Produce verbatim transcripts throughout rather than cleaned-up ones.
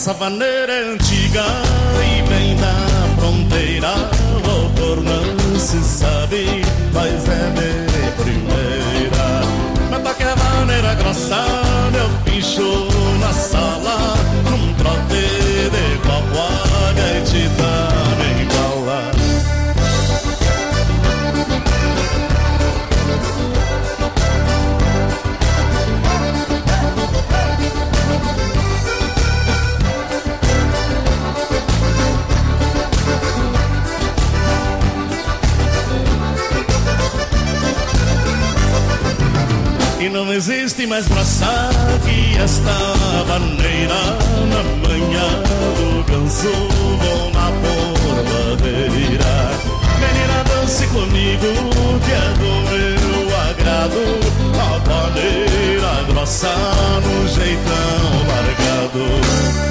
Essa vaneira antiga e bem da fronteira, o autor não se sabe, mas é de primeira. Mas toque a vaneira grossa, meu bicho na sala, num trote de copo a gaitita me iguala. E não existe mais braça que esta vaneira. Na manhã do ganso vou na porladeira. Menina, dance comigo que é do meu agrado. A vaneira grossa no jeitão largado.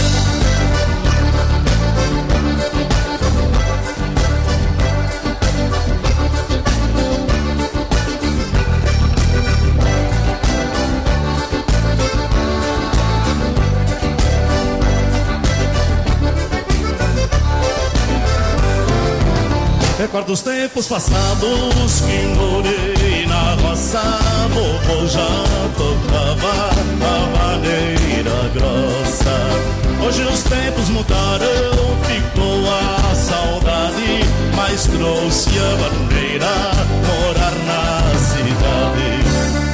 Recordo os tempos passados que morei na roça. Vovô já tocava a vaneira grossa. Hoje os tempos mudaram, ficou a saudade, mas trouxe a vaneira morar na cidade.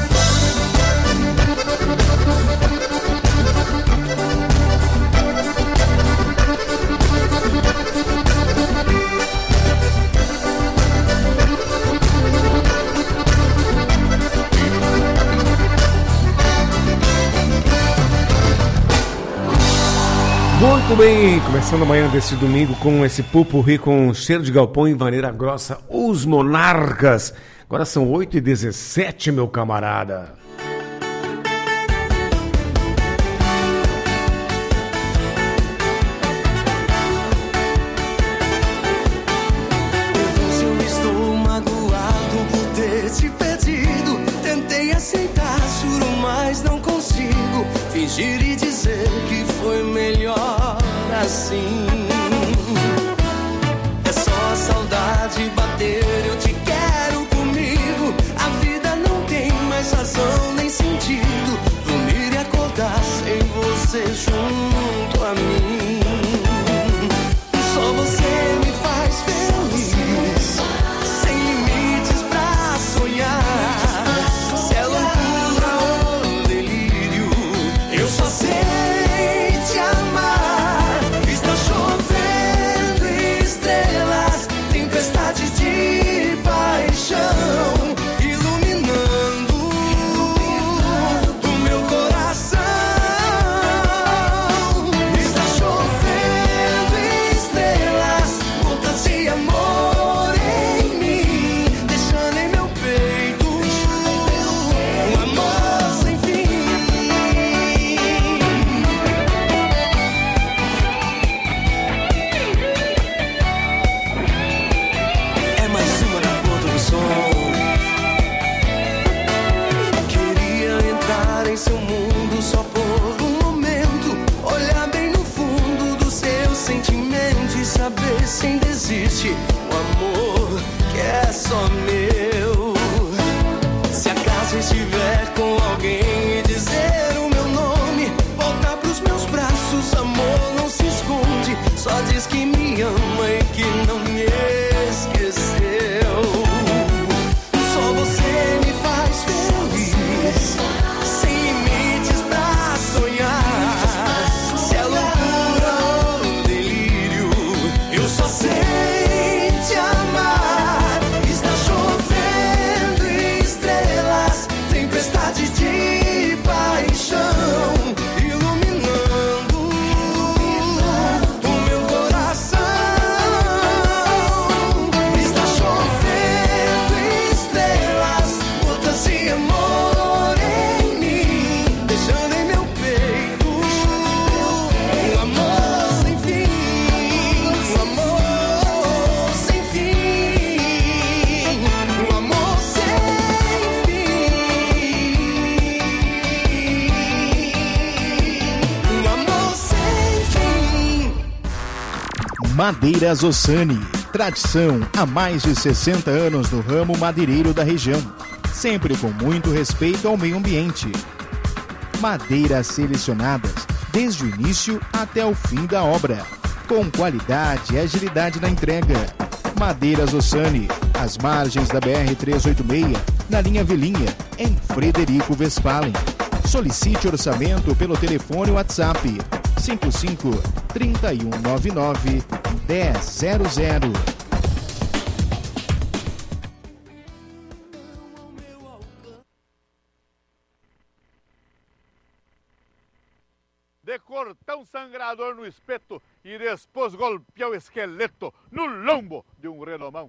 Muito bem, começando amanhã desse domingo com esse pupurri com cheiro de galpão e vaneira grossa, os Monarcas. Agora são oito e dezessete, meu camarada. Eu estou magoado por ter te pedido. Tentei aceitar, juro, mas não consigo fingir e dizer que foi melhor assim. É só a saudade bater, eu te quero comigo. A vida não tem mais razão nem sentido. Dormir e acordar sem você junto a mim. Só você me faz feliz, sem limites pra sonhar. Se é loucura ou delírio, eu só sei te amar. Está chovendo estrelas, tempestade de paixão, iluminando o meu coração. Madeiras Ossani, tradição há mais de sessenta anos no ramo madeireiro da região, sempre com muito respeito ao meio ambiente. Madeiras selecionadas desde o início até o fim da obra, com qualidade e agilidade na entrega. Madeiras Ossani, às margens da B R trezentos e oitenta e seis, na linha Vilinha, em Frederico Westphalen. Solicite orçamento pelo telefone WhatsApp cinco cinco, três um nove nove, um zero zero zero. De cortar um sangrador no espeto e depois golpear o esqueleto no lombo de um renomão.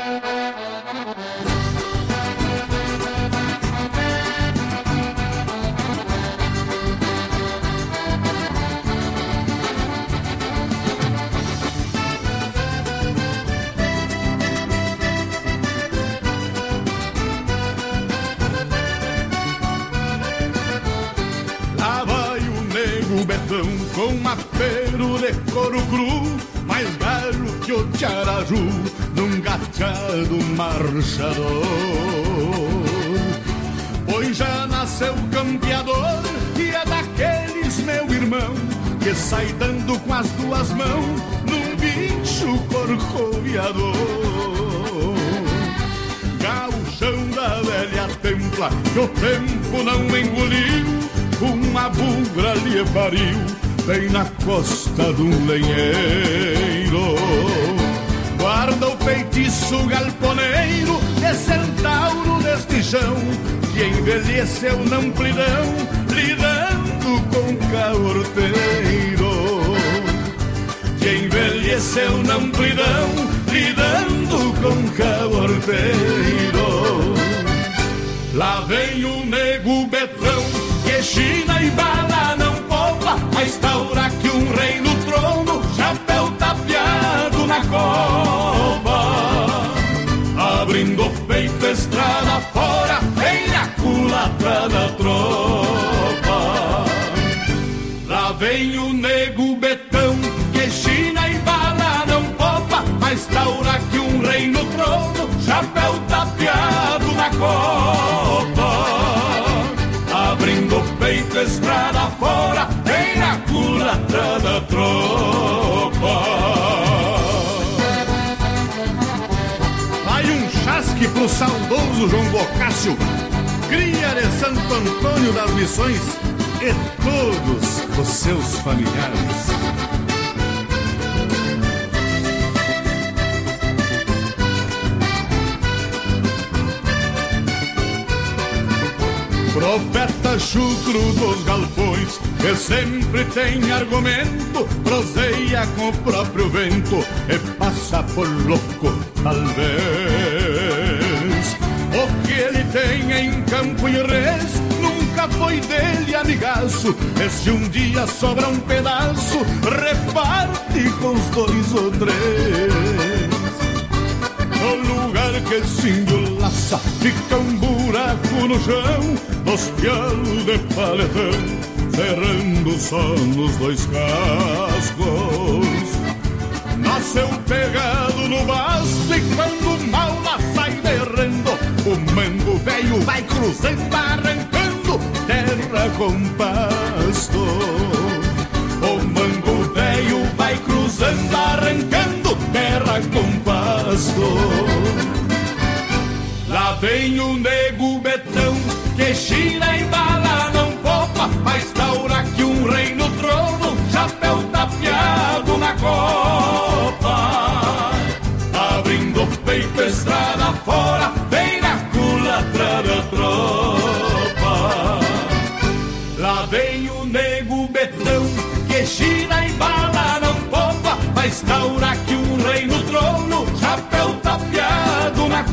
O Betão com apero de couro cru, mais galo que o Tiaraju num gachado marchador. Pois já nasceu campeador e é daqueles, meu irmão, que sai dando com as duas mãos num bicho corcoviador. Gauchão da velha templa que o tempo não engoliu, uma bugra lhe pariu bem na costa de um lenheiro. Guarda o feitiço galponeiro de centauro deste chão, que envelheceu na amplidão, lidando com caorteiro. Que envelheceu na amplidão, lidando com caorteiro. Lá vem o nego Betão, que China e bala não poupa, a instaura que um rei no trono, chapéu tapeado na copa. Abrindo o peito, estrada fora, vem a culatra da tropa. Lá vem o nego Betão, que China e bala não poupa, a instaura que um rei no trono, chapéu tapeado na copa. Abrindo o peito, estrada fora, vem a culatra da tropa. Vai um chasque pro saudoso João Bocácio, cria de Santo Antônio das Missões, e todos os seus familiares. Profeta chucro dos galpões, que sempre tem argumento, proseia com o próprio vento e passa por louco, talvez. O que ele tem em campo e res nunca foi dele, amigaço. E se um dia sobra um pedaço, reparte com os dois ou três. No lugar que se enlaça, fica um buraco no chão, dos pialos de paletão, cerrando só nos dois cascos. Nasceu pegado no basto e quando o mal lá sai berrando, o mango velho vai cruzando, arrancando terra com pasto. O mango velho vai cruzando, arrancando terra com pasto. Lá vem o nego Betão, que China e bala não poupa, mas taura que um rei no trono, chapéu tapeado na copa. Abrindo o peito, estrada fora, vem na culatra da tropa. Lá vem o nego Betão, que China e bala não poupa, mas taura que um rei no trono, chapéu tapeado na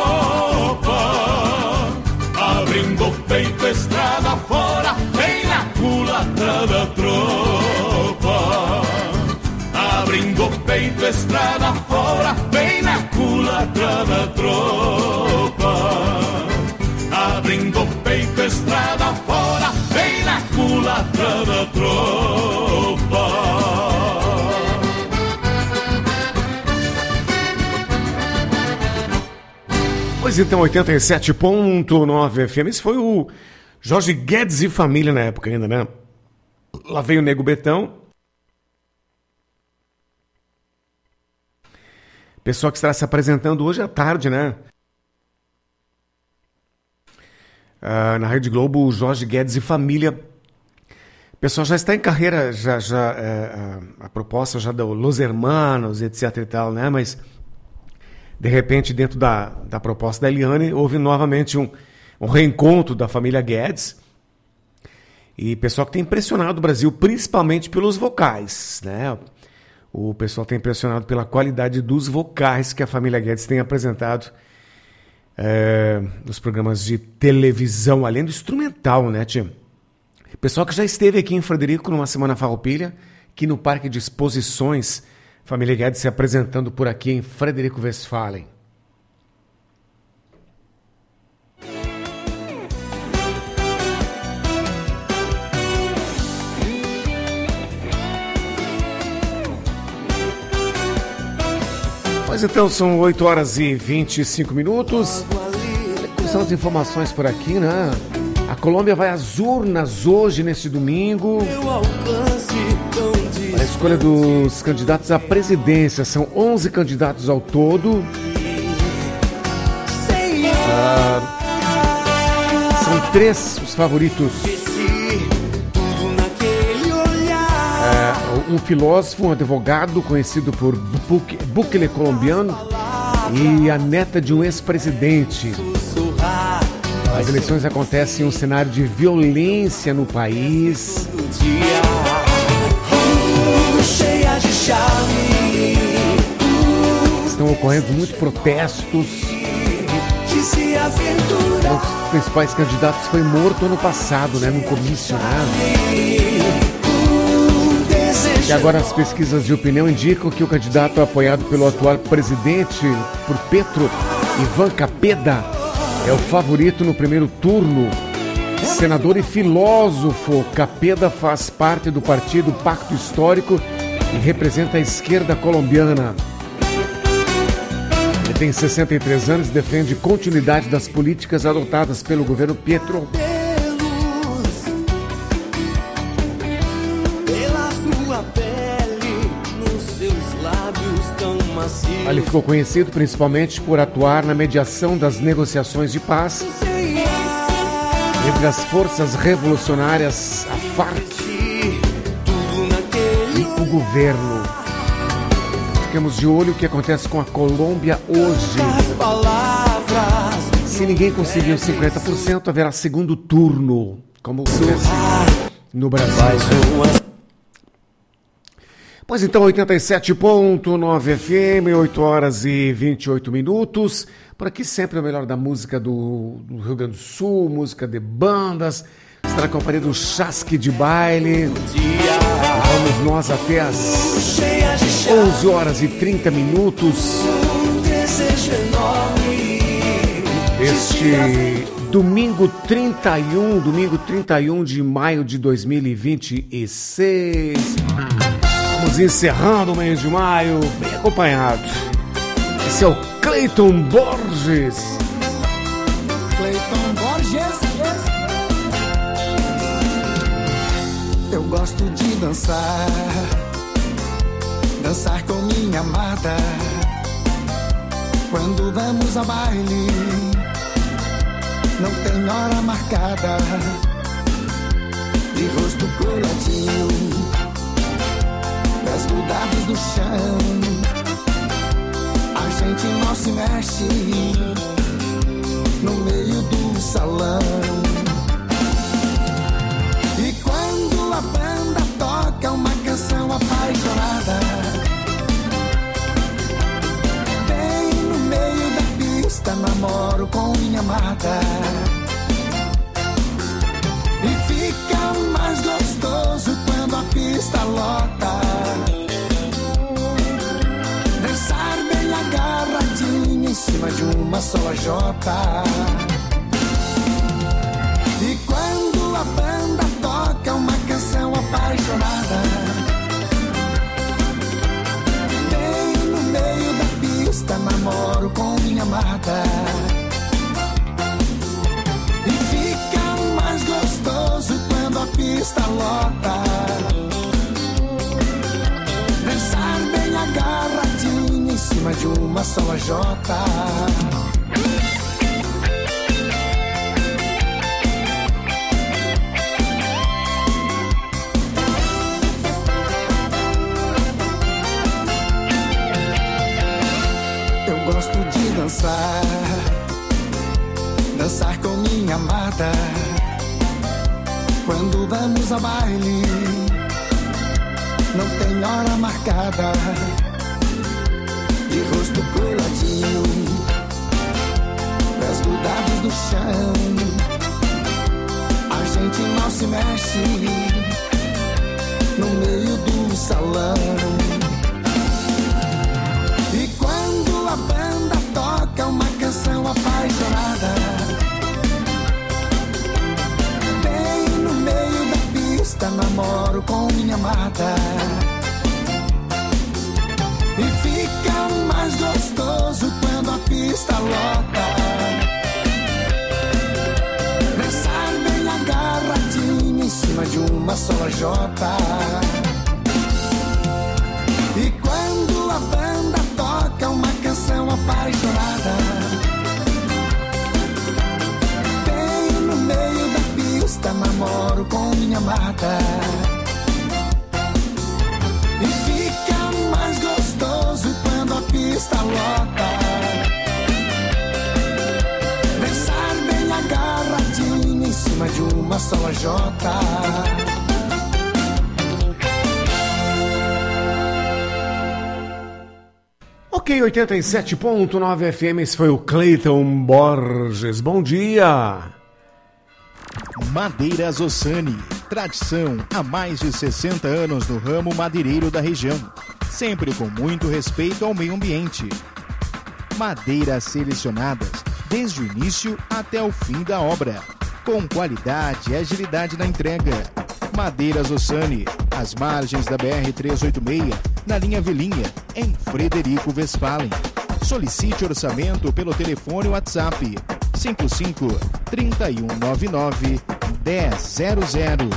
copa. Abrindo o peito, estrada fora, vem na culatra da tropa. Abrindo o peito, estrada fora, vem na culatra da tropa. Abrindo o peito, estrada fora, vem na culatra da tropa. Pois então, oitenta e sete ponto nove F M. Esse foi o Jorge Guedes e família na época ainda, né? Lá veio o Nego Betão. Pessoal que estará se apresentando hoje à tarde, né? Ah, na Rede Globo, o Jorge Guedes e família. O pessoal já está em carreira, já, já é, a, a proposta já deu Los Hermanos, etc e tal, né? Mas, de repente, dentro da, da proposta da Eliane, houve novamente um, um reencontro da família Guedes. E pessoal que tem impressionado o Brasil, principalmente pelos vocais, né? O pessoal tem impressionado pela qualidade dos vocais que a família Guedes tem apresentado é, nos programas de televisão, além do instrumental, né, tio? Pessoal que já esteve aqui em Frederico numa Semana Farroupilha, aqui no Parque de Exposições, família Guedes se apresentando por aqui em Frederico Westphalen. Mas então são oito horas e vinte e cinco minutos. Quais são as informações por aqui, né? A Colômbia vai às urnas hoje, neste domingo, para a escolha dos candidatos à presidência. São onze candidatos ao todo. Ah, são três os favoritos. É, um filósofo, um advogado conhecido por Bukele colombiano e a neta de um ex-presidente. As eleições acontecem em um cenário de violência no país. Estão ocorrendo muitos protestos. Um dos principais candidatos foi morto ano passado, né, num comício, né? E agora as pesquisas de opinião indicam que o candidato apoiado pelo atual presidente, por Petro, Ivan Cepeda, é o favorito no primeiro turno. Senador e filósofo, Cepeda faz parte do partido Pacto Histórico e representa a esquerda colombiana. Ele tem sessenta e três anos e defende continuidade das políticas adotadas pelo governo Petro. Ele ficou conhecido principalmente por atuar na mediação das negociações de paz entre as forças revolucionárias, a FARC e o governo. Ficamos de olho o que acontece com a Colômbia hoje. Se ninguém conseguir os cinquenta por cento, haverá segundo turno, como acontece no Brasil. Pois então, oitenta e sete ponto nove F M, oito horas e vinte e oito minutos. Por aqui sempre o melhor da música do, do Rio Grande do Sul, música de bandas. Está na companhia do Chasque de Baile. Vamos nós até as onze horas e trinta minutos. Este domingo trinta e um, domingo trinta e um de maio de dois mil e vinte e seis. Vamos encerrando o mês de maio, bem acompanhado. Esse é o Cleiton Borges. Cleiton Borges. Eu gosto de dançar, dançar com minha amada. Quando vamos ao baile, não tem hora marcada. De rosto coladinho, pés grudados no chão, a gente não se mexe no meio do salão. E quando a banda toca uma canção apaixonada, bem no meio da pista namoro com minha amada. E fica mais gostoso quando a pista lota, dançar bem agarradinho em cima de uma só jota. E quando a banda toca uma canção apaixonada, bem no meio da pista namoro com minha amada. pista lota. Dançar bem agarradinho em cima de uma só lajota. Eu gosto de dançar, dançar com minha amada. Quando vamos a baile, não tem hora marcada. De rosto coladinho, pés grudados no chão, a gente não se mexe no meio do salão. E quando a banda toca uma canção apaixonada, bem no meio da pista namoro com minha amada. E fica mais gostoso quando a pista lota. Dançar bem agarradinho em cima de uma só lajota. E quando a banda toca uma canção apaixonada, bem no meio da pista namoro com minha amada. E fica mais gostoso quando a pista lota. Dançar bem agarradinho em cima de uma só lajota. Ok, oitenta e sete ponto nove F M, esse foi o Cleiton Borges. Bom dia! Madeiras Ossani, tradição há mais de sessenta anos no ramo madeireiro da região, sempre com muito respeito ao meio ambiente. Madeiras selecionadas desde o início até o fim da obra, com qualidade e agilidade na entrega. Madeiras Ossani, às margens da B R trezentos e oitenta e seis, na linha Vilinha, em Frederico Westphalen. Solicite orçamento pelo telefone WhatsApp cinco cinco, três um nove nove, um zero zero zero.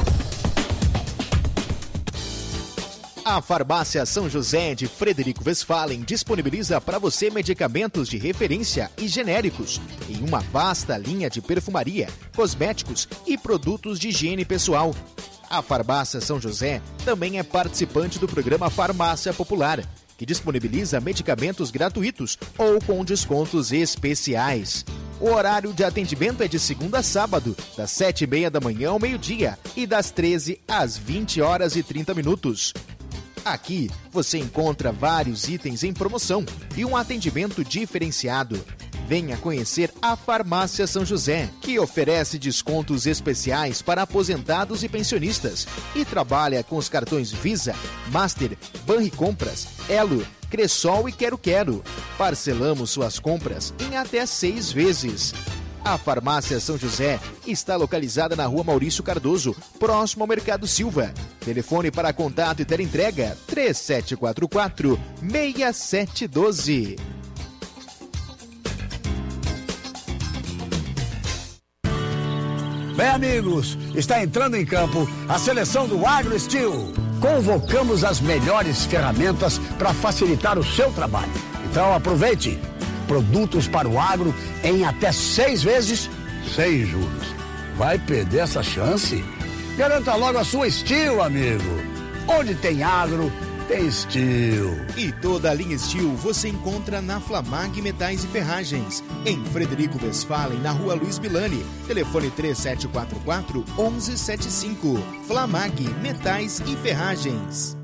A Farmácia São José de Frederico Westphalen disponibiliza para você medicamentos de referência e genéricos em uma vasta linha de perfumaria, cosméticos e produtos de higiene pessoal. A Farmácia São José também é participante do programa Farmácia Popular, que disponibiliza medicamentos gratuitos ou com descontos especiais. O horário de atendimento é de segunda a sábado, das sete e meia da manhã ao meio-dia e das treze às vinte horas e trinta minutos. Aqui você encontra vários itens em promoção e um atendimento diferenciado. Venha conhecer a Farmácia São José, que oferece descontos especiais para aposentados e pensionistas e trabalha com os cartões Visa, Master, Banricompras, Elo, Cressol e Quero Quero. Parcelamos suas compras em até seis vezes. A Farmácia São José está localizada na Rua Maurício Cardoso, próximo ao Mercado Silva. Telefone para contato e teleentrega três sete quatro quatro, seis sete um dois. Bem, amigos, está entrando em campo a seleção do AgroSteel. Convocamos as melhores ferramentas para facilitar o seu trabalho. Então aproveite. Produtos para o agro em até seis vezes, sem juros. Vai perder essa chance? Garanta logo a sua Steel, amigo. Onde tem agro, tem Steel. E toda a linha Steel você encontra na Flamag Metais e Ferragens, em Frederico Westphalen, na Rua Luiz Milani. Telefone três sete quatro quatro, um um sete cinco. Flamag Metais e Ferragens.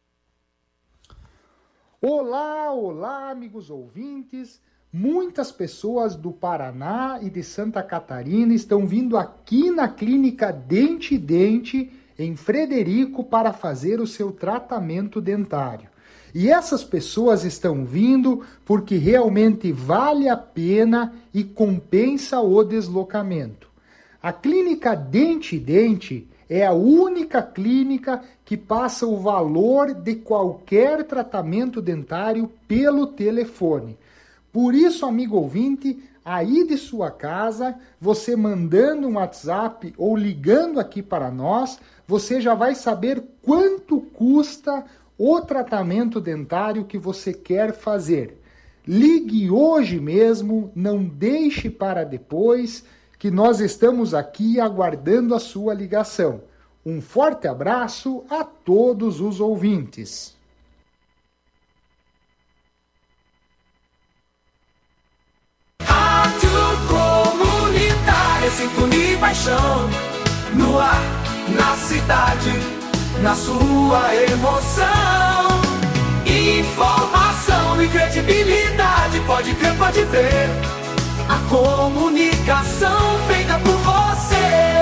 Olá, olá, amigos ouvintes. Muitas pessoas do Paraná e de Santa Catarina estão vindo aqui na Clínica Dente Dente, em Frederico, para fazer o seu tratamento dentário. E essas pessoas estão vindo porque realmente vale a pena e compensa o deslocamento. A Clínica Dente Dente é a única clínica que passa o valor de qualquer tratamento dentário pelo telefone. Por isso, amigo ouvinte, aí de sua casa, você mandando um WhatsApp ou ligando aqui para nós, você já vai saber quanto custa o tratamento dentário que você quer fazer. Ligue hoje mesmo, não deixe para depois, que nós estamos aqui aguardando a sua ligação. Um forte abraço a todos os ouvintes. Rádio Comunitária, sintonia e paixão, no ar, na cidade, na sua emoção. Informação e credibilidade, pode crer, pode ver. A comunicação feita por você.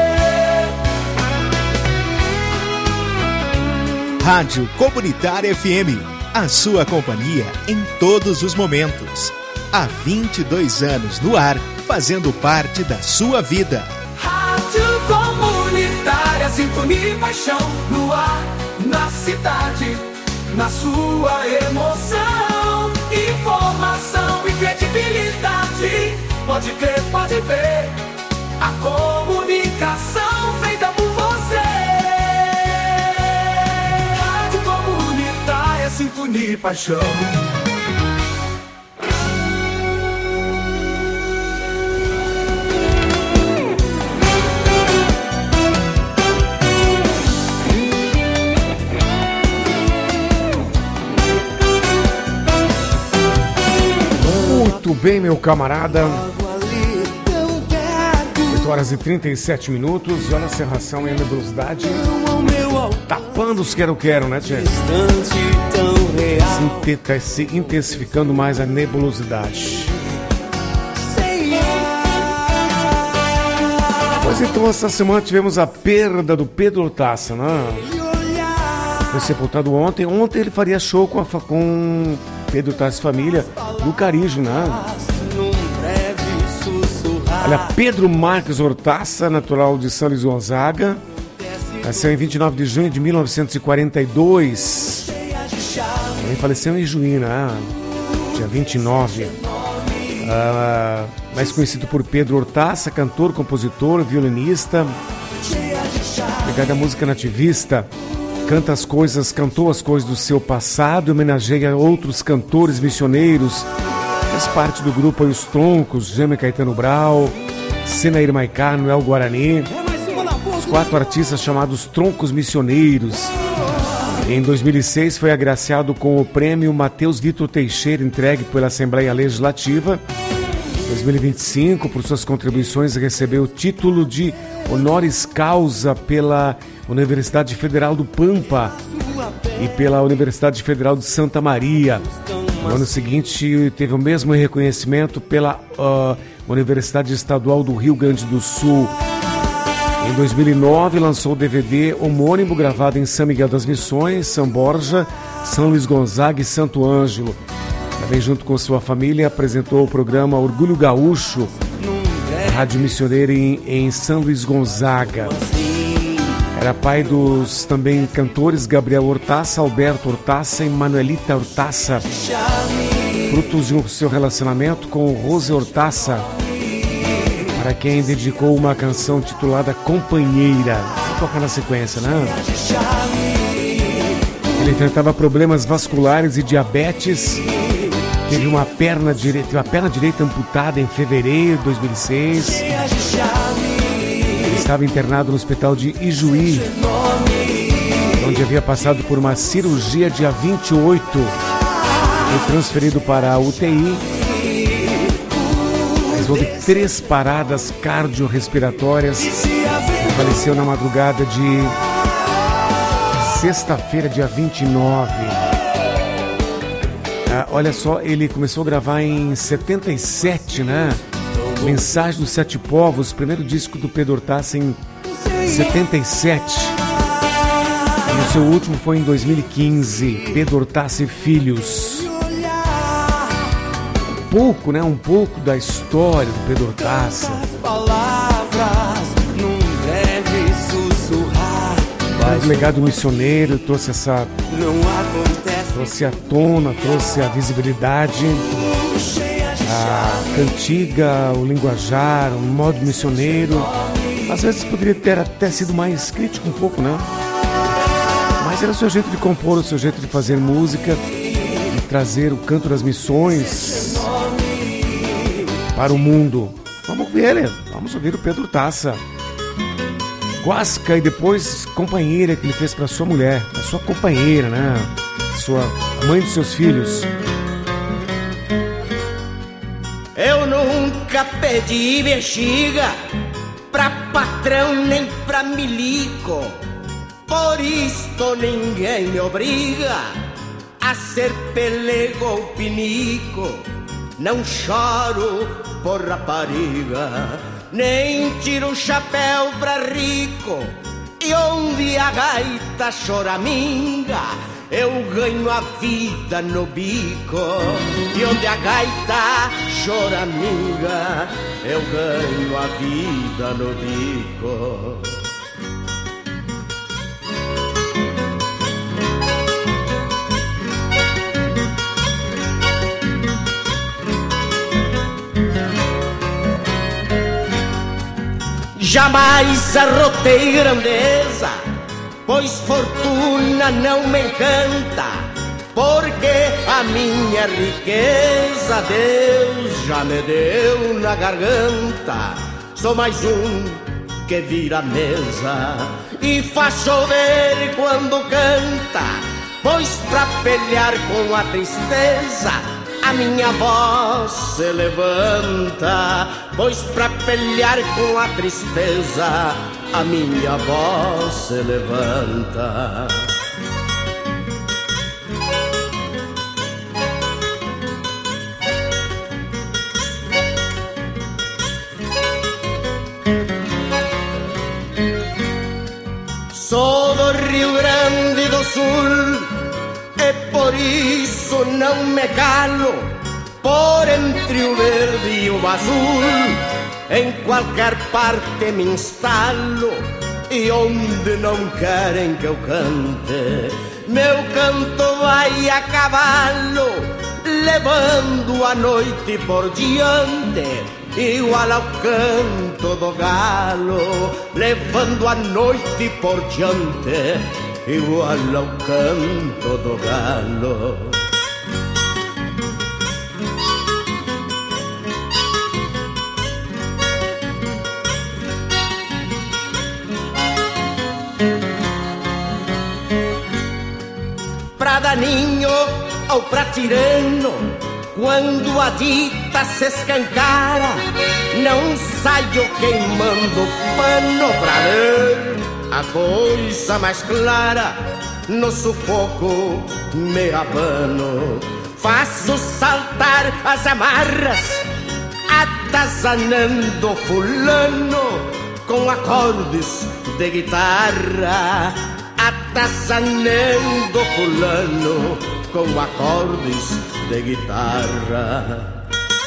Rádio Comunitária F M, a sua companhia em todos os momentos. Há vinte e dois anos no ar, fazendo parte da sua vida. Rádio Comunitária, sintonia e paixão, no ar, na cidade, na sua emoção. Informação e credibilidade, pode crer, pode ver. A comunicação feita por você. Rádio Comunitária, sintonia e paixão. Muito bem, meu camarada. oito horas e trinta e sete minutos. E olha a serração e a nebulosidade tapando os quero-quero, né, Tchê? Se intensificando mais a nebulosidade. Pois então, essa semana tivemos a perda do Pedro Hortaça, né? Foi sepultado ontem. Ontem ele faria show com, a, com Pedro Hortaça e família no Carijo, né? Olha, Pedro Marques Hortaça, natural de São Luís Gonzaga, nasceu em vinte e nove de junho de mil novecentos e quarenta e dois. Ele faleceu em Juí, né? Dia vinte e nove. Uh, mais conhecido por Pedro Hortaça, cantor, compositor, violinista, ligado à música nativista. Canta as coisas, cantou as coisas do seu passado, homenageia outros cantores missioneiros. Faz parte do grupo Os Troncos, Jaime Caetano Brau, Senair Maicá, Noel Guarani. Os quatro artistas chamados Troncos Missioneiros. Em dois mil e seis foi agraciado com o prêmio Mateus Vitor Teixeira, entregue pela Assembleia Legislativa. Em dois mil e vinte e cinco, por suas contribuições, recebeu o título de honoris causa pela Universidade Federal do Pampa e pela Universidade Federal de Santa Maria. No ano seguinte, teve o mesmo reconhecimento pela uh, Universidade Estadual do Rio Grande do Sul. Em dois mil e nove, lançou o D V D homônimo gravado em São Miguel das Missões, São Borja, São Luís Gonzaga e Santo Ângelo. Também, junto com sua família, apresentou o programa Orgulho Gaúcho, rádio missioneira em, em São Luís Gonzaga. Era pai dos também cantores Gabriel Hortaça, Alberto Hortaça e Manuelita Hortaça, frutos de um seu relacionamento com Rose Hortaça, para quem dedicou uma canção titulada Companheira. Vou tocar na sequência, né? Ele enfrentava problemas vasculares e diabetes, teve uma perna direita, teve a perna direita amputada em fevereiro de dois mil e seis. Estava internado no hospital de Ijuí, onde havia passado por uma cirurgia dia vinte e oito. Foi transferido para a U T I. Mas houve três paradas cardiorrespiratórias. Faleceu na madrugada de sexta-feira, dia vinte e nove. Ah, olha só, ele começou a gravar em setenta e sete, né? Mensagem dos Sete Povos, primeiro disco do Pedro Hortaça em setenta e sete. E o seu último foi em dois mil e quinze, Pedro Hortaça e Filhos. Um pouco, né? Um pouco da história do Pedro Hortaça. O legado missioneiro trouxe essa... trouxe à tona, trouxe a visibilidade. a cantiga, o linguajar, o modo missioneiro. Às vezes poderia ter até sido mais crítico um pouco, né? Mas era o seu jeito de compor, o seu jeito de fazer música e trazer o canto das missões para o mundo. Vamos ouvir ele, vamos ouvir o Pedro Taça. Guasca, e depois Companheira, que ele fez para sua mulher, para sua companheira, né? Sua mãe dos seus filhos. Eu nunca pedi bexiga pra patrão nem pra milico, por isto ninguém me obriga a ser pelego ou pinico. Não choro por rapariga, nem tiro o chapéu pra rico. E onde a gaita choraminga, eu ganho a vida no bico. E onde a gaita choraminga, eu ganho a vida no bico. Jamais arrotei grandeza, pois fortuna não me encanta, porque a minha riqueza Deus já me deu na garganta. Sou mais um que vira mesa e faz chover quando canta, pois pra pelear com a tristeza a minha voz se levanta. Pois pra pelear com a tristeza a minha voz se levanta. Sou do Rio Grande do Sul e por isso não me calo, por entre o verde e o azul, em qualquer parte me instalo. E onde não querem que eu cante, meu canto vai a cavalo, levando a noite por diante, igual ao canto do galo. Levando a noite por diante, igual ao canto do galo. Pra daninho ou pra tirano, quando a dita se escancara, não saio queimando pano pra ver a coisa mais clara. No sufoco me abano, faço saltar as amarras, atazanando fulano com acordes de guitarra. Atazanando fulano com acordes de guitarra.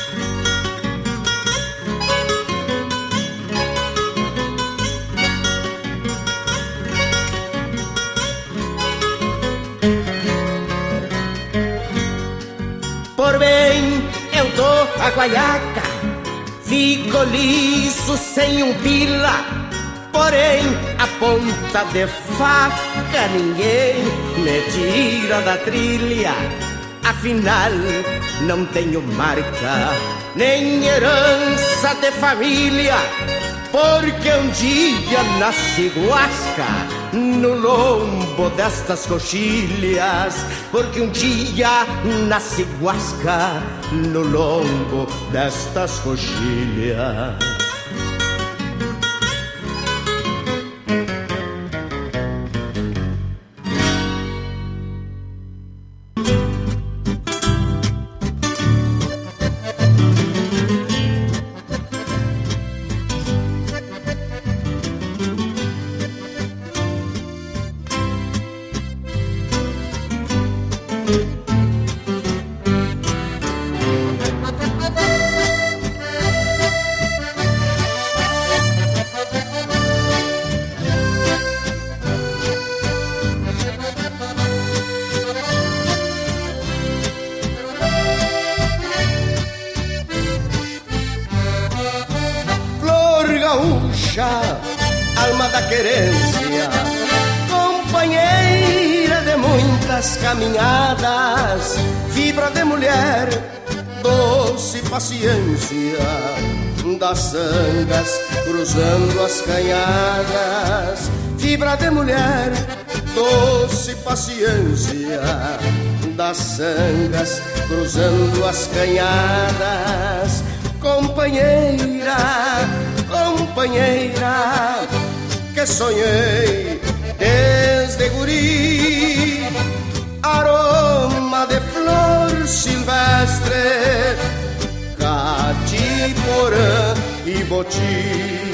Por bem eu dou a guaiaca, fico liso sem um pila. Porém, a ponta de faca ninguém me tira da trilha. Afinal, não tenho marca, nem herança de família, porque um dia nasci guasca no lombo destas coxilhas. Porque um dia nasci guasca no lombo destas coxilhas. caminhadas, fibra de mulher, doce paciência das sangas cruzando as canhadas, fibra de mulher, doce paciência das sangas cruzando as canhadas. Companheira, companheira, que sonhei desde guri, aroma de flor silvestre, catiporã e boti.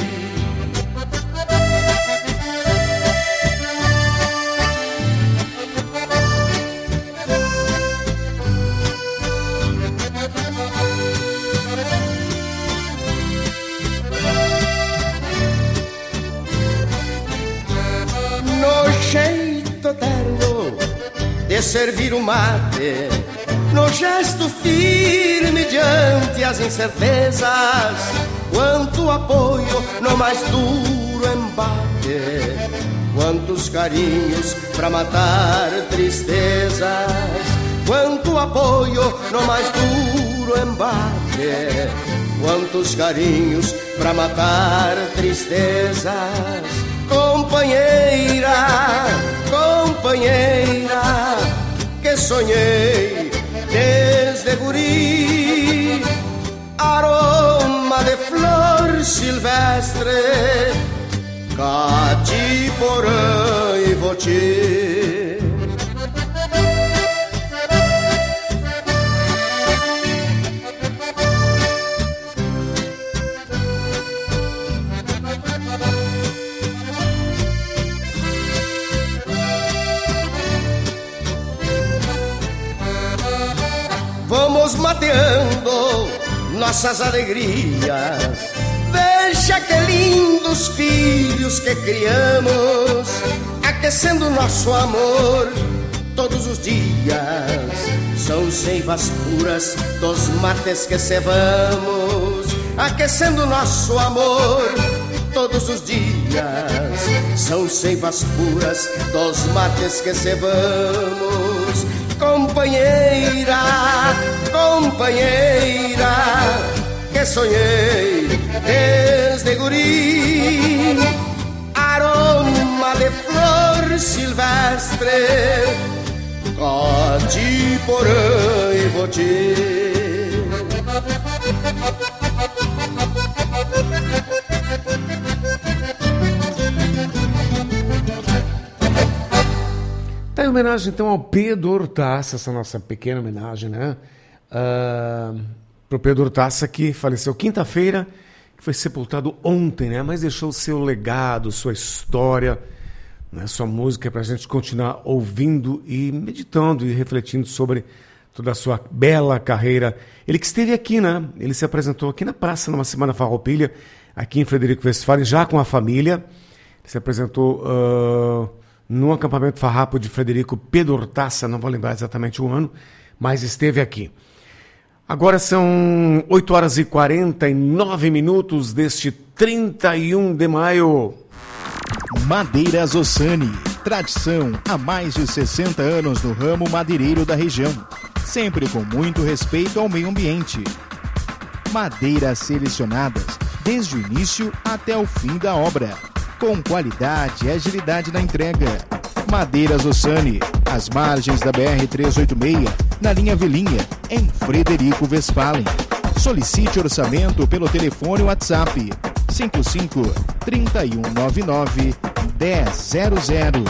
De servir o mate, no gesto firme diante as incertezas, quanto apoio no mais duro embate, quantos carinhos pra matar tristezas, quanto apoio no mais duro embate, quantos carinhos pra matar tristezas. Companheira, companheira, que sonhei desde guri, aroma de flor silvestre, catiporã e boti. Vamos mateando nossas alegrias, veja que lindos filhos que criamos, aquecendo nosso amor todos os dias. São seivas puras dos mates que cevamos, aquecendo nosso amor todos os dias. São seivas puras dos mates que cevamos. Companheira, companheira, que sonhei desde guri, aroma de flor silvestre, catiporã e boti. Tá em homenagem então ao Pedro Hortaça, essa nossa pequena homenagem, né? Uh, pro Pedro Hortaça, que faleceu quinta-feira, que foi sepultado ontem, né? Mas deixou o seu legado, sua história, né? Sua música para a gente continuar ouvindo e meditando e refletindo sobre toda a sua bela carreira. Ele que esteve aqui, né? Ele se apresentou aqui na praça numa semana farroupilha, aqui em Frederico Westphalen, já com a família. Ele se apresentou uh, no acampamento farrapo de Frederico Pedro Hortaça, não vou lembrar exatamente o ano, mas esteve aqui. Agora são oito horas e quarenta e nove minutos deste trinta e um de maio. Madeiras Ossani, tradição há mais de sessenta anos no ramo madeireiro da região, sempre com muito respeito ao meio ambiente. Madeiras selecionadas desde o início até o fim da obra, com qualidade e agilidade na entrega. Madeiras Ossani, às margens da B R trezentos e oitenta e seis, na linha Vilinha, em Frederico Westphalen. Solicite orçamento pelo telefone WhatsApp cinco cinco, três um nove nove, um zero zero zero.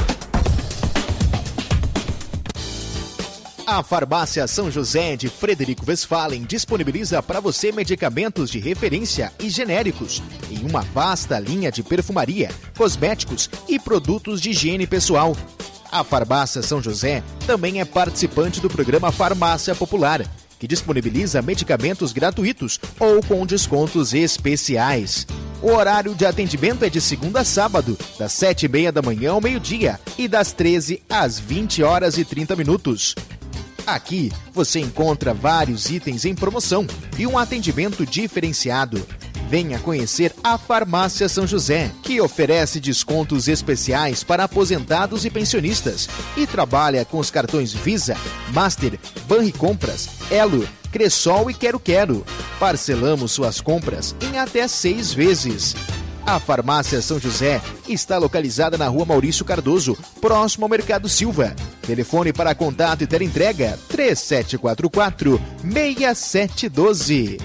A Farmácia São José de Frederico Westphalen disponibiliza para você medicamentos de referência e genéricos em uma vasta linha de perfumaria, cosméticos e produtos de higiene pessoal. A Farmácia São José também é participante do programa Farmácia Popular, que disponibiliza medicamentos gratuitos ou com descontos especiais. O horário de atendimento é de segunda a sábado, das sete e meia da manhã ao meio-dia e das treze às vinte horas e trinta minutos. Aqui você encontra vários itens em promoção e um atendimento diferenciado. Venha conhecer a Farmácia São José, que oferece descontos especiais para aposentados e pensionistas e trabalha com os cartões Visa, Master, Banricompras, Elo, Cressol e Quero Quero. Parcelamos suas compras em até seis vezes. A Farmácia São José está localizada na Rua Maurício Cardoso, próximo ao Mercado Silva. Telefone para contato e teleentrega três sete quatro quatro, seis sete um dois.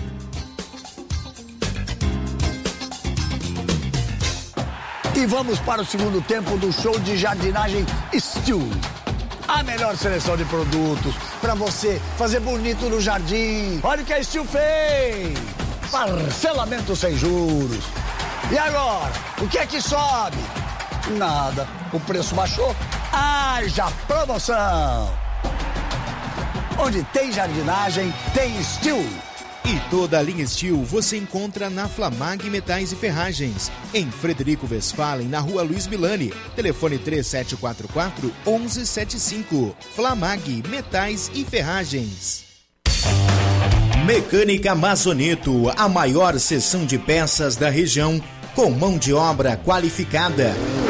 E vamos para o segundo tempo do show de jardinagem Steel. A melhor seleção de produtos para você fazer bonito no jardim. Olha o que a Steel fez! Parcelamento sem juros. E agora? O que é que sobe? Nada. O preço baixou? Haja promoção! Onde tem jardinagem, tem Steel. E toda a linha Steel você encontra na Flamag Metais e Ferragens, em Frederico Westphalen, na Rua Luiz Milani. Telefone três sete quatro quatro, um um sete cinco. Flamag Metais e Ferragens. Mecânica Mazoneto, a maior seção de peças da região, com mão de obra qualificada.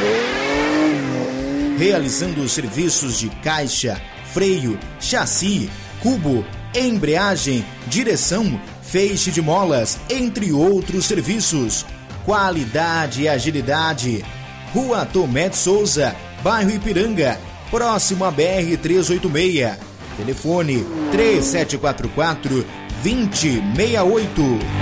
Realizando serviços de caixa, freio, chassi, cubo, embreagem, direção, feixe de molas, entre outros serviços. Qualidade e agilidade. Rua Tomé de Souza, bairro Ipiranga, próximo a B R trezentos e oitenta e seis. Telefone três sete quatro quatro, dois zero seis oito.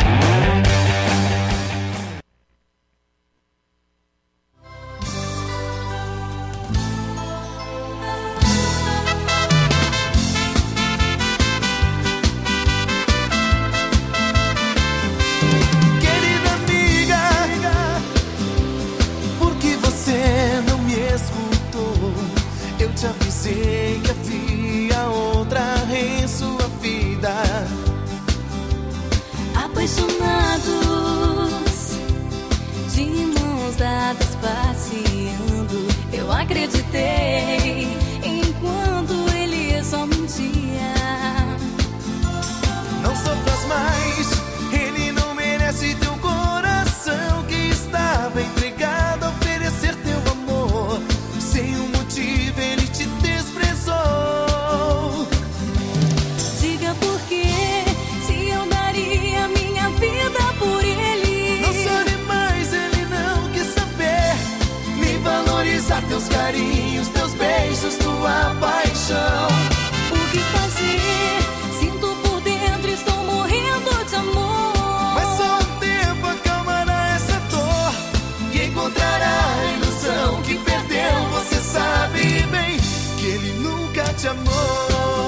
Teus carinhos, teus beijos, tua paixão. O que fazer? Sinto por dentro, estou morrendo de amor. Mas só o tempo acalmará essa dor e encontrará a ilusão que perdeu. Você sabe bem que ele nunca te amou.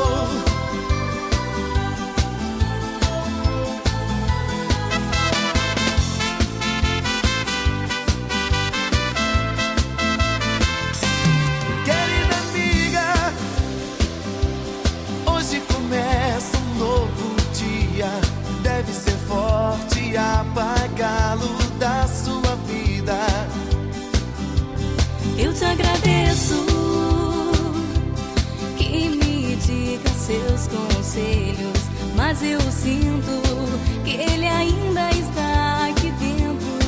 Deve ser forte e apagá-lo da sua vida. Eu te agradeço que me diga seus conselhos, mas eu sinto que ele ainda está aqui dentro.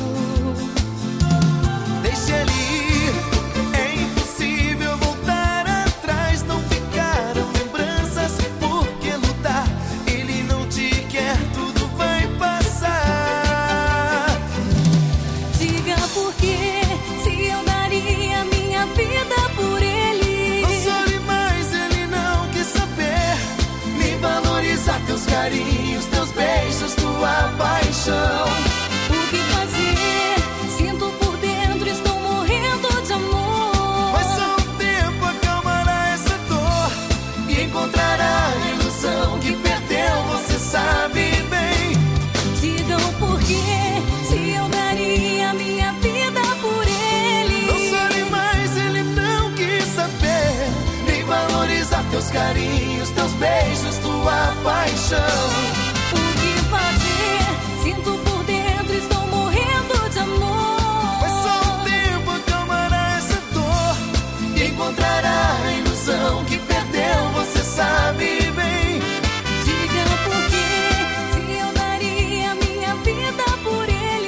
Deixa ele ir, é impossível voltar atrás, não ficaram lembranças por que lutar. Ele não te quer, tudo vai passar. Diga por quê, se eu daria minha vida por ele. Não sabe mais, ele não quis saber nem valorizar teus carinhos, teus beijos, tua paixão. O que fazer? Sinto por dentro, estou morrendo de amor. Mas só o tempo acalmará essa dor e encontrará a ilusão que perdeu. Você sabe bem. Digam por quê, se eu daria minha vida por ele. Não sabe mais, ele não quis saber nem valorizar teus carinhos, teus beijos, tua paixão. O que fazer? Sinto por dentro, estou morrendo de amor. Mas só o tempo acalmará essa dor e encontrará a ilusão que perdeu. Você sabe bem. Diga por quê, se eu daria minha vida por ele.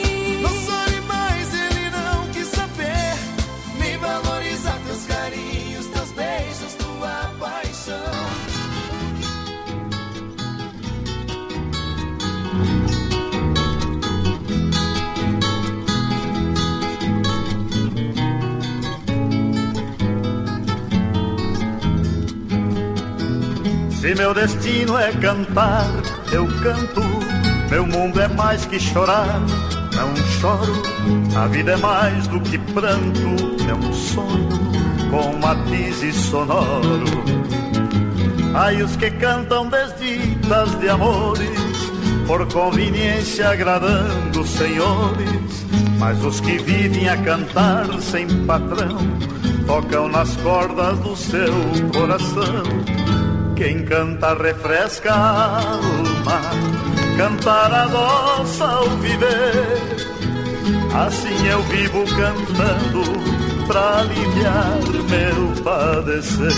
Se meu destino é cantar, eu canto. Meu mundo é mais que chorar, não choro. A vida é mais do que pranto, é um sonho com matizes sonoro. Ai, os que cantam desditas de amores, por conveniência agradando os senhores. Mas os que vivem a cantar sem patrão, tocam nas cordas do seu coração. Quem canta refresca a alma, cantar adoça ao viver. Assim eu vivo cantando pra aliviar meu padecer.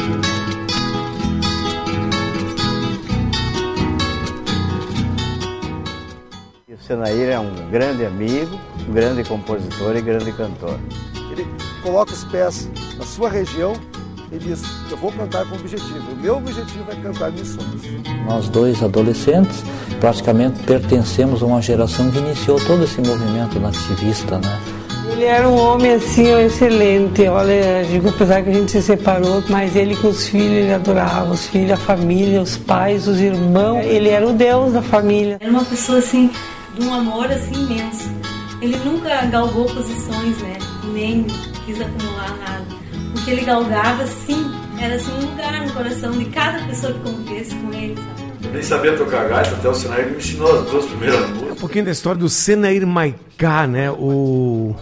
O Senair é um grande amigo, um grande compositor e grande cantor. Ele coloca os pés na sua região e diz, eu vou cantar com objetivo. O meu objetivo é cantar missões. Nós dois adolescentes praticamente pertencemos a uma geração que iniciou todo esse movimento nativista, né? Ele era um homem assim, excelente. Olha, digo, apesar que a gente se separou, mas ele com os filhos, ele adorava os filhos, a família, os pais, os irmãos. Ele era o Deus da família. Era uma pessoa assim, de um amor assim imenso. Ele nunca galgou posições, né? Nem quis acumular nada. O que ele galgava, sim, era assim, um lugar no coração de cada pessoa que convivesse com ele, sabe? Eu nem sabia tocar gaita, até o Senair me ensinou as duas primeiras músicas. Um pouquinho da história do Senair Maiká, né? O,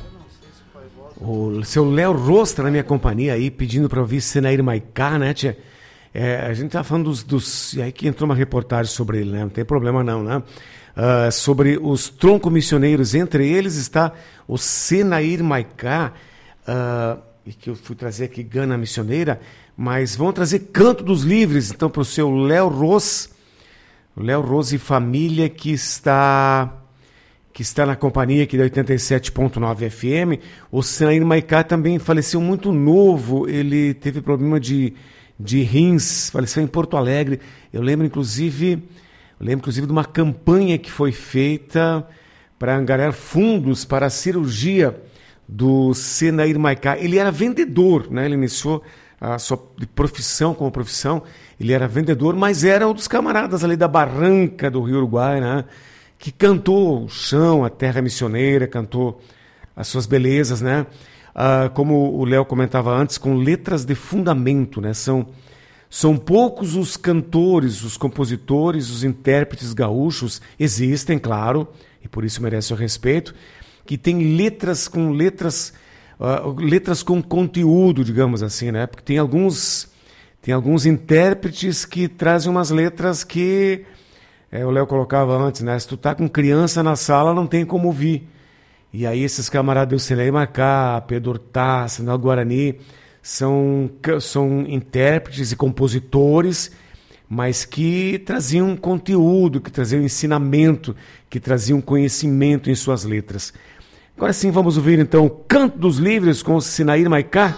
o seu Léo Rosta na minha companhia aí, pedindo para ouvir Senair Maiká, né, tia? É, a gente tá falando dos, dos... E aí que entrou uma reportagem sobre ele, né? Não tem problema não, né? Uh, sobre os troncomissioneiros, entre eles está o Senair Maiká, uh, e que eu fui trazer aqui Gana Missioneira, mas vão trazer Canto dos Livres, então, para o seu Léo Ros, Léo Ros e família, que está, que está na companhia aqui da oitenta e sete ponto nove F M. O Senair Maiká também faleceu muito novo, ele teve problema de, de rins, faleceu em Porto Alegre. Eu lembro, inclusive... Eu lembro, inclusive, de uma campanha que foi feita para angariar fundos para a cirurgia do Senair Maiká. Ele era vendedor, né? Ele iniciou a sua profissão como profissão, ele era vendedor, mas era um dos camaradas ali da Barranca do Rio Uruguai, né? Que cantou o chão, a terra missioneira, cantou as suas belezas, né? Ah, como o Léo comentava antes, com letras de fundamento, né? São... São poucos os cantores, os compositores, os intérpretes gaúchos, existem, claro, e por isso merece o respeito, que tem letras com letras, uh, letras com conteúdo, digamos assim, né? Porque tem alguns, tem alguns intérpretes que trazem umas letras que, é, o Léo colocava antes, né? Se tu tá com criança na sala, não tem como ouvir. E aí esses camaradas do Senair Maiká, Pedro Hortá, Sinal Guarani, São, são intérpretes e compositores, mas que traziam conteúdo, que traziam ensinamento, que traziam conhecimento em suas letras. Agora sim, vamos ouvir então o Canto dos Livres com o Senair Maiká.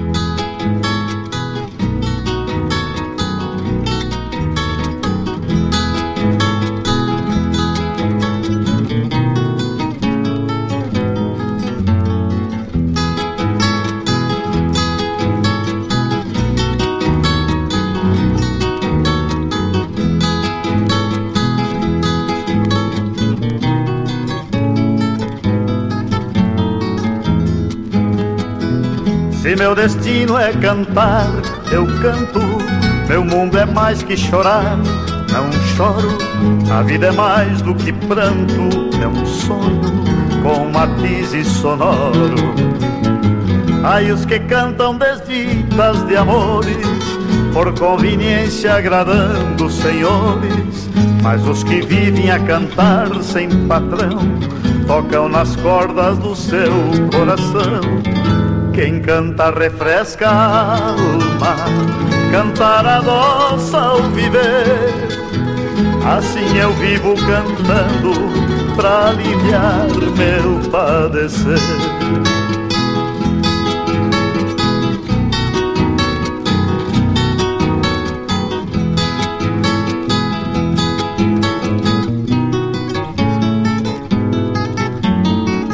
Se meu destino é cantar, eu canto. Meu mundo é mais que chorar, não choro. A vida é mais do que pranto, é um sonho com matizes sonoro. Ai, os que cantam desditas de amores, por conveniência agradando os senhores. Mas os que vivem a cantar sem patrão, tocam nas cordas do seu coração. Quem canta refresca a alma, cantar adoça ao viver. Assim eu vivo cantando pra aliviar meu padecer.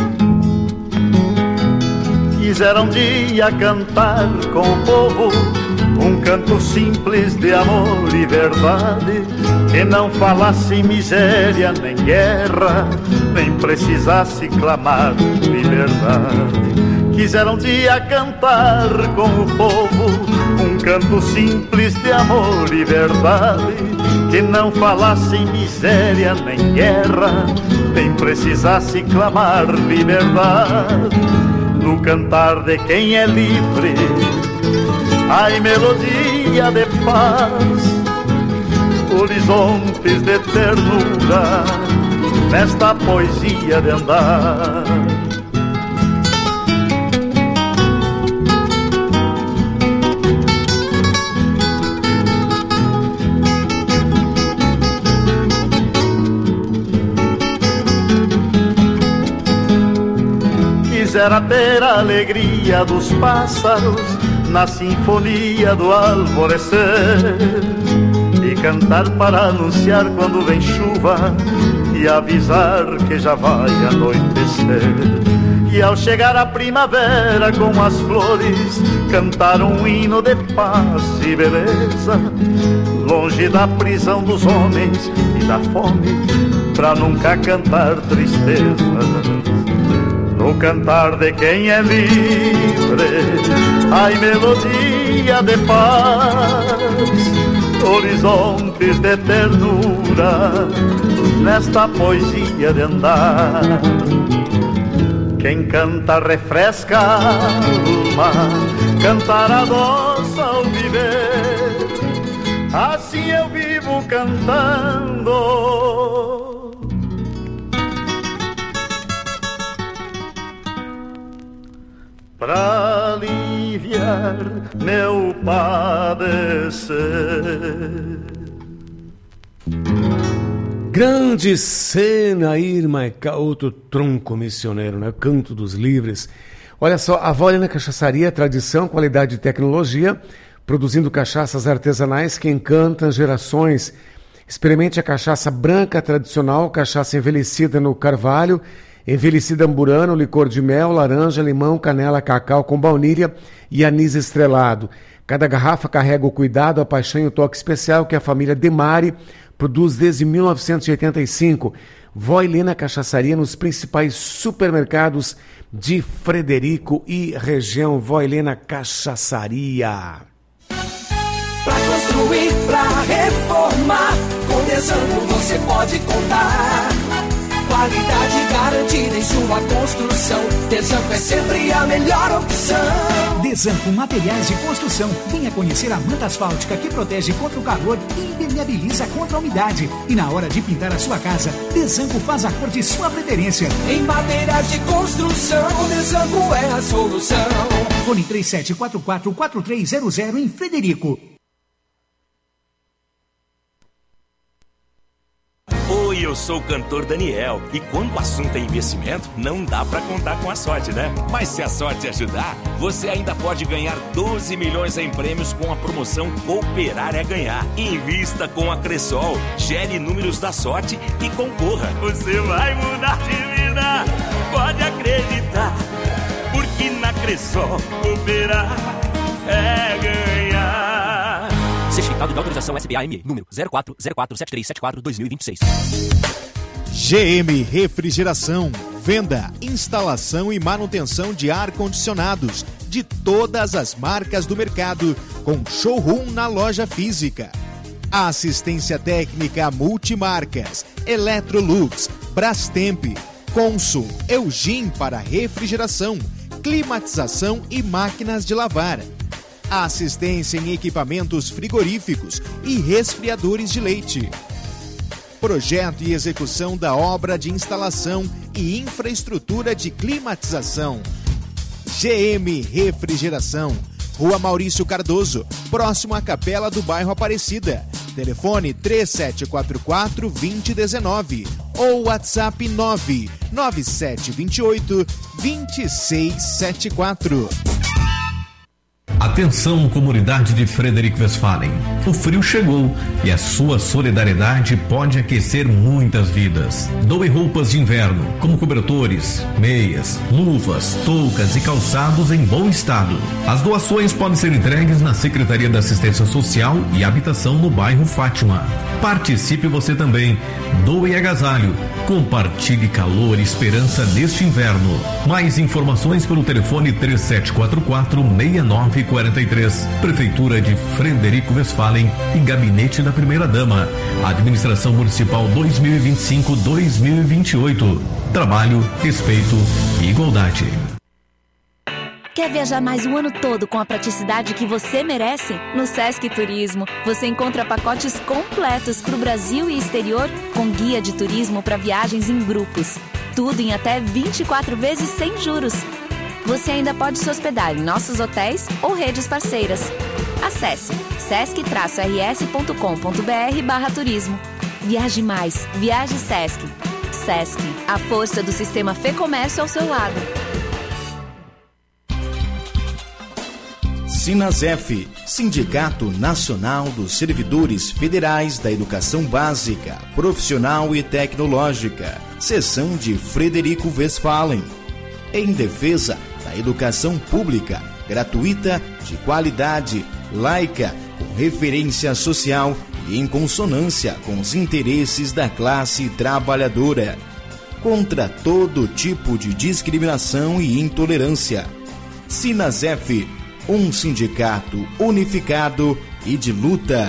Quiseram um dia cantar com o povo, um canto simples de amor e verdade, que não falasse miséria nem guerra, nem precisasse clamar liberdade. Quiseram um dia cantar com o povo um canto simples de amor e verdade, que não falasse miséria nem guerra, nem precisasse clamar liberdade. No cantar de quem é livre, ai melodia de paz, horizontes de ternura, nesta poesia de andar. Quisera ter a alegria dos pássaros na sinfonia do alvorecer, e cantar para anunciar quando vem chuva e avisar que já vai anoitecer. E ao chegar a primavera com as flores, cantar um hino de paz e beleza, longe da prisão dos homens e da fome, pra nunca cantar tristeza. No cantar de quem é livre, ai melodia de paz, horizontes de ternura, nesta poesia de andar. Quem canta refresca a alma, cantar adoça ao viver, assim eu vivo cantando. Pra aliviar meu padecer. Grande cena, Irma, outro tronco missioneiro, né? Canto dos Livres. Olha só, a Vó Helena Cachaçaria, tradição, qualidade e tecnologia, produzindo cachaças artesanais que encantam gerações. Experimente a cachaça branca tradicional, cachaça envelhecida no carvalho, envelhecida amburano, licor de mel, laranja, limão, canela, cacau com baunilha e anis estrelado. Cada garrafa carrega o cuidado, a paixão e o toque especial que a família Demari produz desde mil novecentos e oitenta e cinco. Vó Helena Cachaçaria nos principais supermercados de Frederico e região. Vó Helena Cachaçaria. Pra construir, pra reformar, com Desanco você pode contar. Qualidade garantida em sua construção. Desanco é sempre a melhor opção. Desanco Materiais de Construção. Venha conhecer a manta asfáltica que protege contra o calor e impermeabiliza contra a umidade. E na hora de pintar a sua casa, Desanco faz a cor de sua preferência. Em materiais de construção, Desanco é a solução. Fone três sete quatro quatro quatro três zero zero em Frederico. Oi, eu sou o cantor Daniel e quando o assunto é investimento, não dá pra contar com a sorte, né? Mas se a sorte ajudar, você ainda pode ganhar doze milhões em prêmios com a promoção Cooperar é Ganhar. Invista com a Cressol, gere números da sorte e concorra. Você vai mudar de vida, pode acreditar, porque na Cressol Cooperar é ganhar. Certificado de autorização S B A M E, número zero quatro zero quatro sete três sete quatro barra dois mil e vinte e seis. G M Refrigeração, venda, instalação e manutenção de ar-condicionados de todas as marcas do mercado, com showroom na loja física. Assistência técnica multimarcas, Electrolux, Brastemp, Consul, Eugin para refrigeração, climatização e máquinas de lavar. Assistência em equipamentos frigoríficos e resfriadores de leite. Projeto e execução da obra de instalação e infraestrutura de climatização. G M Refrigeração, Rua Maurício Cardoso, próximo à Capela do Bairro Aparecida. Telefone três sete quatro quatro, dois zero um nove ou WhatsApp nove nove sete dois oito, dois seis sete quatro. Atenção, comunidade de Frederico Westphalen. O frio chegou e a sua solidariedade pode aquecer muitas vidas. Doe roupas de inverno, como cobertores, meias, luvas, toucas e calçados em bom estado. As doações podem ser entregues na Secretaria da Assistência Social e Habitação no bairro Fátima. Participe você também. Doe agasalho. Compartilhe calor e esperança neste inverno. Mais informações pelo telefone três sete quatro quatro, seis nove quatro três. Prefeitura de Frederico Westphalen e Gabinete da Primeira Dama. Administração Municipal dois mil e vinte e cinco a dois mil e vinte e oito. Trabalho, respeito e igualdade. Quer viajar mais o ano todo com a praticidade que você merece? No Sesc Turismo, você encontra pacotes completos para o Brasil e exterior, com guia de turismo para viagens em grupos. Tudo em até vinte e quatro vezes sem juros. Você ainda pode se hospedar em nossos hotéis ou redes parceiras. Acesse sesc r s ponto com ponto b r barra turismo. Viaje mais, viaje Sesc. Sesc, a força do sistema Fê Comércio ao seu lado. Sinasef, Sindicato Nacional dos Servidores Federais da Educação Básica, Profissional e Tecnológica, Seção de Frederico Westphalen, em defesa da educação pública, gratuita, de qualidade, laica, com referência social e em consonância com os interesses da classe trabalhadora, contra todo tipo de discriminação e intolerância. Sinasef, um sindicato unificado e de luta.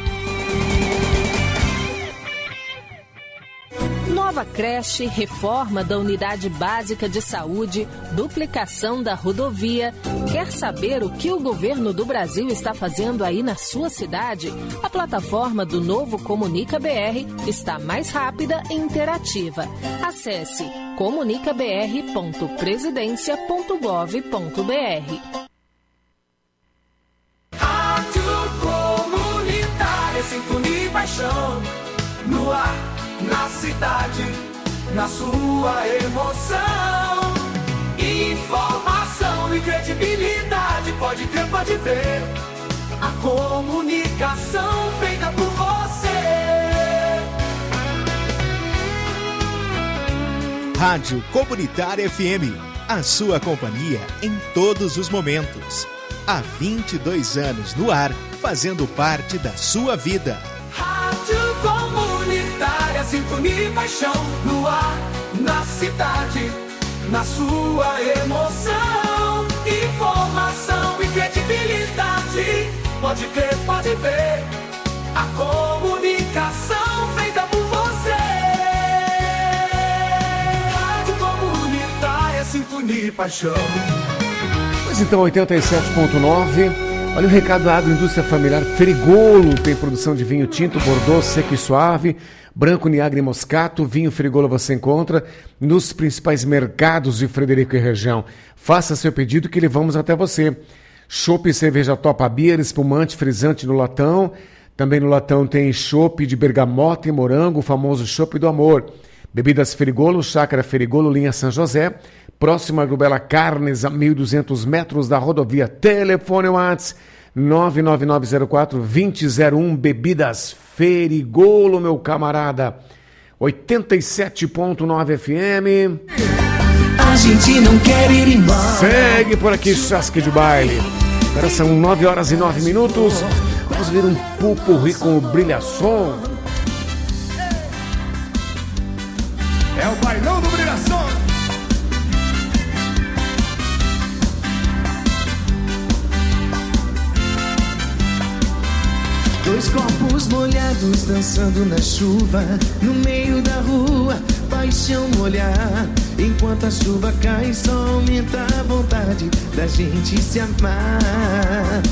Nova creche, reforma da unidade básica de saúde, duplicação da rodovia. Quer saber o que o governo do Brasil está fazendo aí na sua cidade? A plataforma do Novo Comunica B R está mais rápida e interativa. Acesse comunica b r ponto presidencia ponto gov ponto b r. Rádio Comunitária, sintonia e paixão, no ar, na cidade, na sua emoção. Informação e credibilidade, pode crer, pode ver. A comunicação feita por você. Rádio Comunitária F M, a sua companhia em todos os momentos. Há vinte e dois anos no ar, fazendo parte da sua vida. Rádio Comunitária, sintonia e paixão, no ar, na cidade, na sua emoção. Informação e credibilidade, pode crer, pode ver. A comunicação feita por você. Rádio Comunitária, sintonia e paixão. Pois então, oitenta e sete ponto nove. Olha o recado da Agroindústria Familiar Frigolo. Tem produção de vinho tinto, Bordeaux, seco e suave, branco, Niagara e Moscato. Vinho Frigolo você encontra nos principais mercados de Frederico e região. Faça seu pedido que levamos até você. Chopp e cerveja Topa Beer, espumante, frisante no latão. Também no latão tem chopp de bergamota e morango, o famoso chopp do amor. Bebidas Frigolo, Chácara Frigolo, linha São José. Próximo a Grubela Carnes, a mil e duzentos metros da rodovia. Telefone WhatsApp nove nove nove zero quatro dois zero zero um. Bebidas Frigolo, meu camarada. oitenta e sete ponto nove F M. A gente não quer ir embora. Segue por aqui, Chasque de Baile. Agora são nove horas e nove minutos. Vamos ver um pupurri com o Brilhação. É o bailão do Brilhação. Dois corpos molhados dançando na chuva, no meio da rua, paixão molhar. Enquanto a chuva cai, só aumenta a vontade da gente se amar.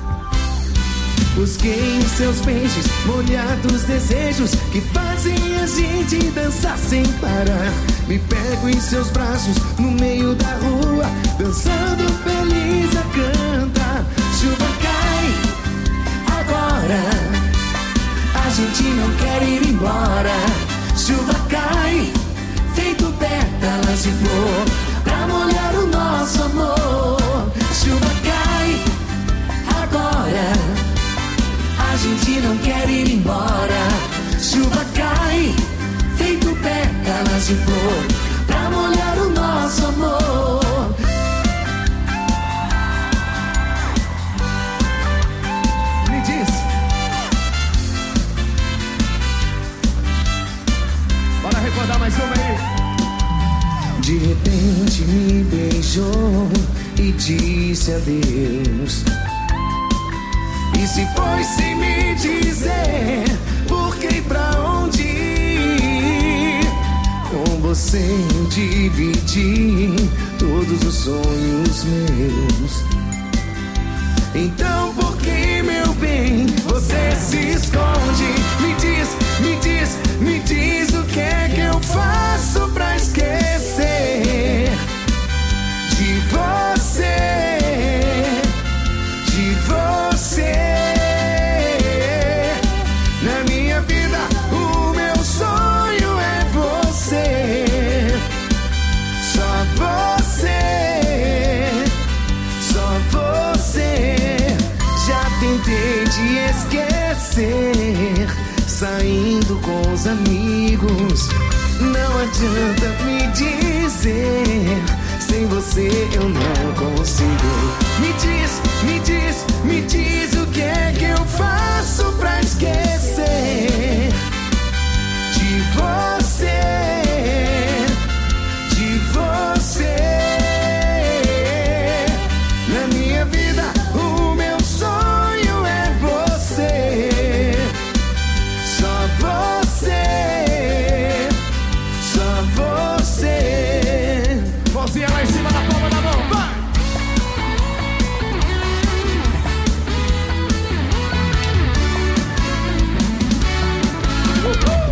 Busquei os seus beijos, molhados desejos que fazem a gente dançar sem parar. Me pego em seus braços, no meio da rua, dançando feliz a cantar. Chuva cai agora, a gente não quer ir embora. Chuva cai, feito pétalas de flor, pra molhar o nosso amor. Chuva cai gente não quer ir embora. Chuva cai, feito pétalas de flor, pra molhar o nosso amor. Me diz. Bora recordar mais uma aí. De repente me beijou e disse adeus. E se foi sem me dizer por que e pra onde ir, com você eu dividi todos os sonhos meus. Então por que, meu bem, você se esconde? Me diz, me diz, me diz o que é que eu faço pra esquecer de você, de você. Na minha vida o meu sonho é você, só você, só você. Já tentei te esquecer, saindo com os amigos. Não adianta me dizer, sem você eu não consigo. Me diz, me diz, me diz o que é que eu faço pra esquecer de você, de você. Na minha vida o meu sonho é você, só você, só você. Mãozinha lá em cima na palma da mão, vai! Uhul!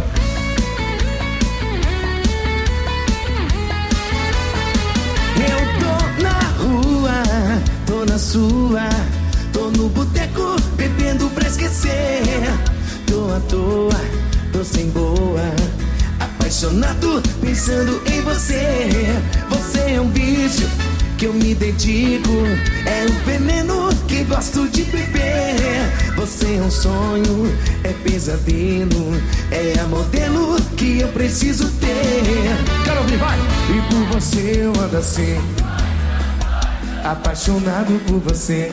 Eu tô na rua, tô na sua, tô no boteco bebendo pra esquecer. Tô à toa, tô sem boa, apaixonado pensando em você. Você é um vício que eu me dedico, é um veneno que gosto de beber. Você é um sonho, é pesadelo, é a modelo que eu preciso ter. Quero ouvir, vai! E por você eu ando assim, apaixonado por você.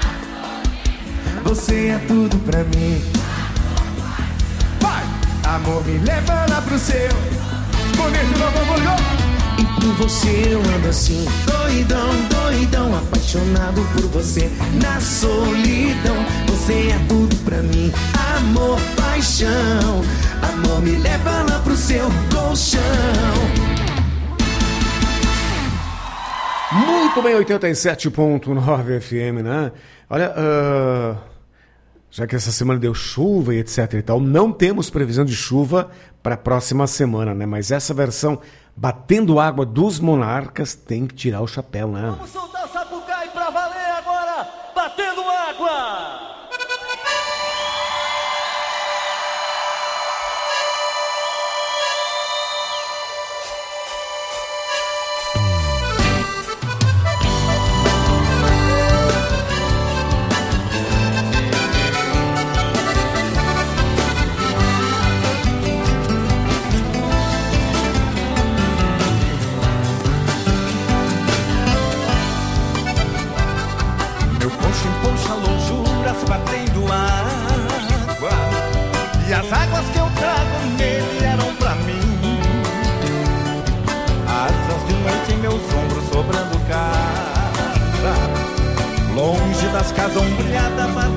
Você é tudo pra mim. Vai! Amor, me leva lá pro seu. Bonito, não vou morrer. E por você eu ando assim, doidão, doidão, apaixonado por você. Na solidão, você é tudo pra mim. Amor, paixão, amor, me leva lá pro seu colchão. Muito bem, oitenta e sete ponto nove F M, né? Olha, uh, já que essa semana deu chuva e etc e tal, não temos previsão de chuva para a próxima semana, né? Mas essa versão Batendo Água dos Monarcas tem que tirar o chapéu, né? Vamos soltar o Sapucaí pra valer agora, Batendo Água! Batendo água, e as águas que eu trago nele eram pra mim. Asas de noite em meus ombros sobrando casa, longe das casas ombreadas,